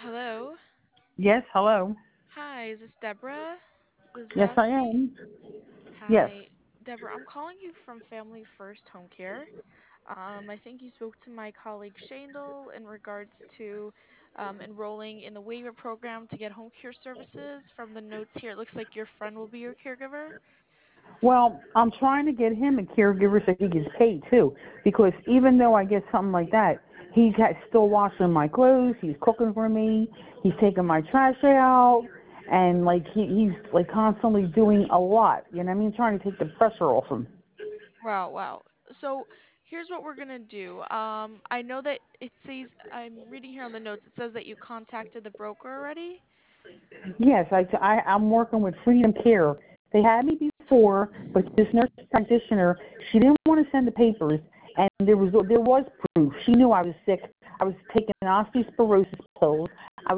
Hello. Yes, hello. Hi, is this Deborah Yes, I Wisdowski? am. Yes. Hi, Deborah. I'm calling you from Family First Home Care. I think you spoke to my colleague Shandel in regards to enrolling in the waiver program to get home care services. From the notes here, it looks like your friend will be your caregiver. Well, I'm trying to get him a caregiver so he gets paid too. Because even though I get something like that, still washing my clothes. He's cooking for me. He's taking my trash out, and like he's like constantly doing a lot. You know what I mean? Trying to take the pressure off him. Wow, wow. So here's what we're gonna do. I know that it says I'm reading here on the notes. It says that you contacted the broker already. Yes, I'm working with Freedom Care. They had me before, but this nurse practitioner, she didn't want to send the papers, and there was proof. She knew I was sick. I was taking osteoporosis pills.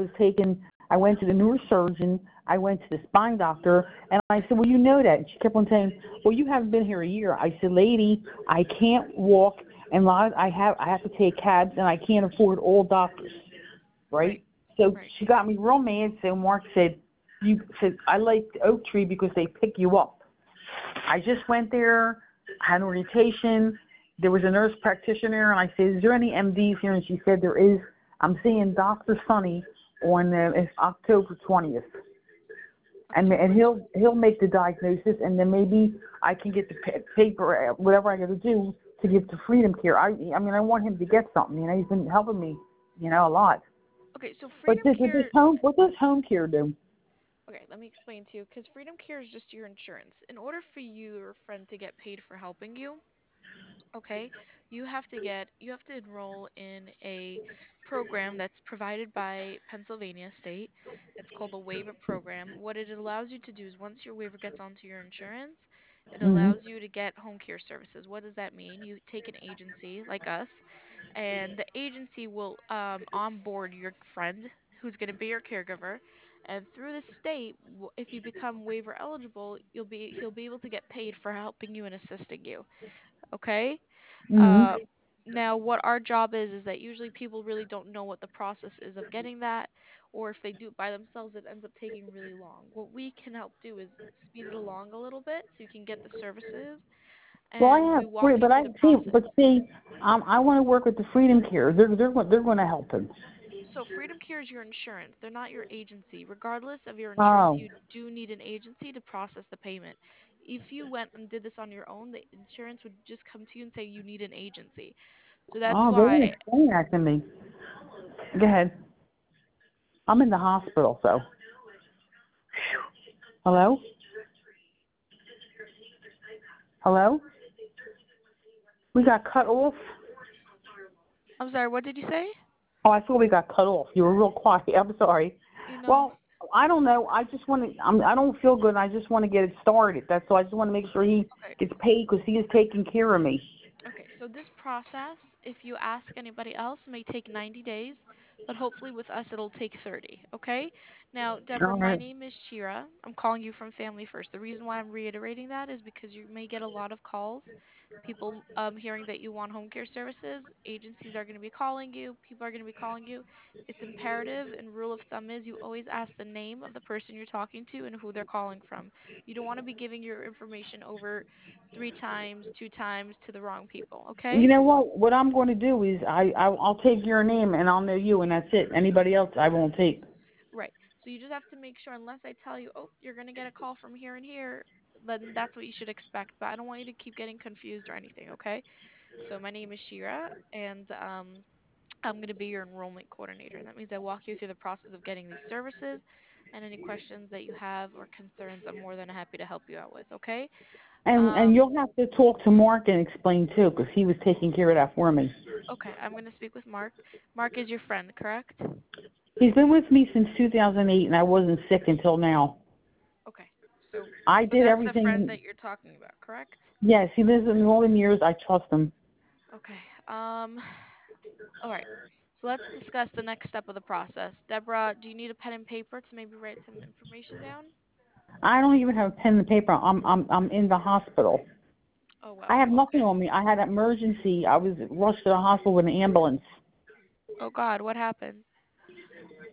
I went to the neurosurgeon. I went to the spine doctor, and I said, "Well, you know that." And she kept on saying, "Well, you haven't been here a year." I said, "Lady, I can't walk, and I have to take cabs, and I can't afford all doctors." Right, Right? So right. she got me real mad. So Mark said, "You said I like Oak Tree because they pick you up." I just went there, had an orientation. There was a nurse practitioner, and I said, "Is there any MDs here?" And she said, "There is. I'm seeing Dr. Sunny on it's October 20th, and October he'll make the diagnosis, and then maybe I can get the paper, whatever I got to do to give to Freedom Care. I mean, I want him to get something. You know, he's been helping me, a lot." Okay, so But Freedom Care, what does home care do? okay, let me explain to you, because Freedom Care is just your insurance. In order for you or friend to get paid for helping you, okay, you have to enroll in a program that's provided by Pennsylvania State. It's called the waiver program. What it allows you to do is once your waiver gets onto your insurance, it Mhm. allows you to get home care services. What does that mean? You take an agency like us, and the agency will onboard your friend who's going to be your caregiver. And through the state, if you become waiver eligible, he'll be able to get paid for helping you and assisting you. Okay. Mhm. Uh, Now, what our job is that usually people really don't know what the process is of getting that, or if they do it by themselves, it ends up taking really long. What we can help do is speed it along a little bit so you can get the services, Well, I and we have free, walk you but through the process. I want to work with the Freedom Care. They're going to help him. So, Freedom Care is your insurance, they're not your agency. Regardless of your insurance, Oh. you do need an agency to process the payment. If you went and did this on your own, the insurance would just come to you and say you need an agency. So that's Oh, they didn't why. explain that to me. Go ahead. I'm in the hospital, so. Hello? Hello? We got cut off? I'm sorry, what did you say? Oh, I thought we got cut off. You were real quiet. I'm sorry. You know, Well, I don't know. I just want to. I don't feel good. And I just want to get it started. That's all. I just want to make sure he okay. gets paid because he is taking care of me. Okay, so this process, if you ask anybody else, may take 90 days, but hopefully with us it'll take 30, okay? Now, Deborah, All my right. name is Shira. I'm calling you from Family First. The reason why I'm reiterating that is because you may get a lot of calls, people hearing that you want home care services, agencies are going to be calling you, people are going to be calling you. It's imperative, and rule of thumb is you always ask the name of the person you're talking to and who they're calling from. You don't want to be giving your information over three times, two times to the wrong people, You okay? know what? What I'm going to do is I'll take your name and I'll know you and that's it. Anybody else I won't take. Right. So you just have to make sure, unless I tell you, oh, you're going to get a call from here and here, then that's what you should expect. But I don't want you to keep getting confused or anything, okay? So my name is Shira, and I'm going to be your enrollment coordinator. That means I walk you through the process of getting these services, and any questions that you have or concerns, I'm more than happy to help you out with, okay? And Um, you'll have to talk to Mark and explain too, because he was taking care of that for me. okay, I'm going to speak with Mark. Mark is your friend, correct? He's been with me since 2008, and I wasn't sick until now. Okay. So I so did that's the friend everything. that you're talking about, correct? Yes, he lives in all the years. I trust him. Okay. All right. So let's discuss the next step of the process. Deborah, do you need a pen and paper to maybe write some information down? I don't even have a pen and paper. I'm in the hospital. Oh I wow. have nothing Okay. on me. I had an emergency. I was rushed to the hospital with an ambulance. Oh God, what happened?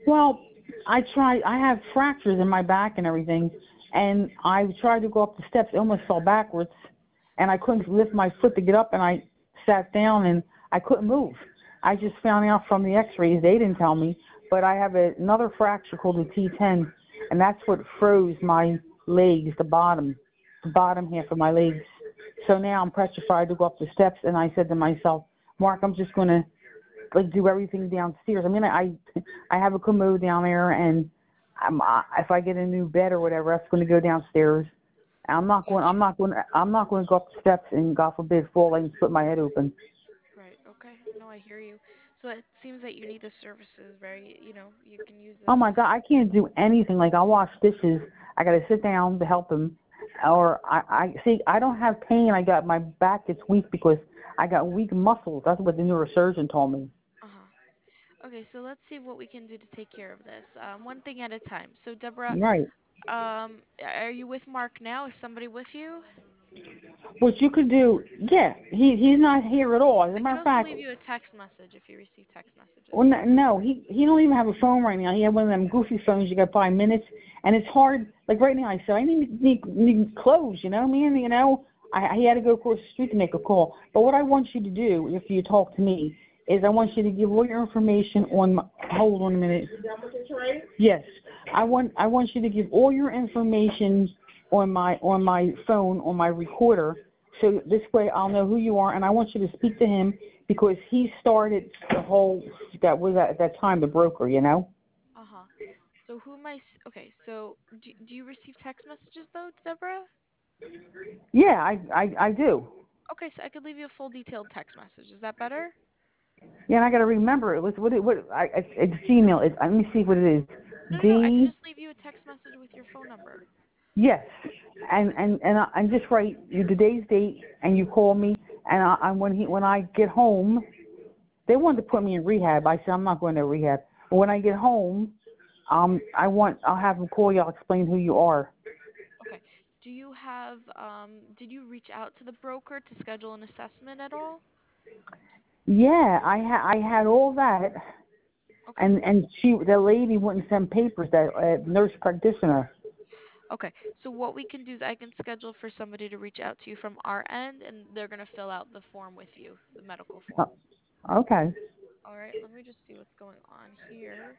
Well, I tried. I have fractures in my back and everything, and I tried to go up the steps. I almost fell backwards, and I couldn't lift my foot to get up, and I sat down and I couldn't move. I just found out from the X-rays. They didn't tell me, but I have another fracture called the T10, and that's what froze my legs, the bottom half of my legs. So now I'm petrified to go up the steps, and I said to myself, Mark, I'm just gonna like do everything downstairs. I mean, I have a commode down there, and if I get a new bed or whatever, that's going to go downstairs. I'm not going. I'm Gotcha. not going. I'm not going to go up the steps and God forbid fall and split my head open. Right. Okay. No, I hear you. So it seems that you need the services very, you can use Oh my this. God, I can't do anything. Like I wash dishes, I got to sit down to help them, or I see. I don't have pain. I got my back is weak because I got weak muscles. That's what the neurosurgeon told me. Uh-huh. Okay, so let's see what we can do to take care of this. One thing at a time. So Deborah, Right. are you with Mark now? Is somebody with you? What you could do, yeah, he's not here at all. As a I could matter of also fact, leave you a text message if you receive text well, messages. no, he don't even have a phone right now. He had one of them goofy phones you got 5 minutes, and it's hard. Like right now, I said I need clothes. You know, man. You know, he had to go across the street to make a call. But what I want you to do, if you talk to me, is I want you to give all your information on. Hold on a minute. Yes, I want you to give all your information on my phone on my recorder, so this way I'll know who you are, and I want you to speak to him because he started the whole that was at that time the broker, you know. Uh-huh. So who am I? Okay, so do you receive text messages though, Deborah? Yeah, I do. Okay, so I could leave you a full detailed text message. Is that better? Yeah, and I got to remember it. What it's Gmail. Let me see what it is. No, no, no. I could D. just leave you a text message with your phone number. Yes, and just write you today's date, and you call me, and when I get home, they wanted to put me in rehab. I said I'm not going to rehab. But when I get home, I'll have them call you. I'll explain who you are. Okay. Do you have did you reach out to the broker to schedule an assessment at all? Yeah, I had all that, Okay. and the lady wouldn't send papers. That nurse practitioner. Okay. So what we can do is I can schedule for somebody to reach out to you from our end and they're going to fill out the form with you, the medical Uh, form. okay. All right, let me just see what's going on here.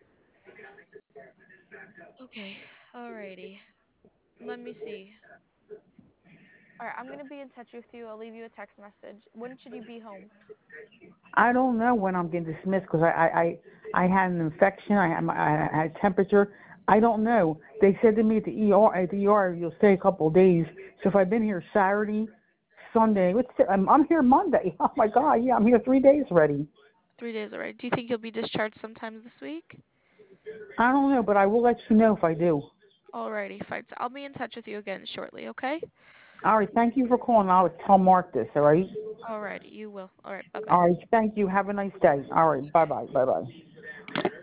Okay. Alrighty. Let me see. All right, I'm going to be in touch with you. I'll leave you a text message. When should you be home? I don't know when I'm getting dismissed because I had an infection. I had temperature. I don't know. They said to me at the ER you'll stay a couple of days. So if I've been here Saturday, Sunday, I'm here Monday. Oh my God, yeah, I'm here 3 days already. 3 days, all right. Do you think you'll be discharged sometime this week? I don't know, but I will let you know if I do. Alrighty, fine. So I'll be in touch with you again shortly, okay? All right, thank you for calling. I'll tell Mark this. All right. Alrighty, you will. All right, bye-bye. All right, thank you. Have a nice day. All right, bye bye, bye bye.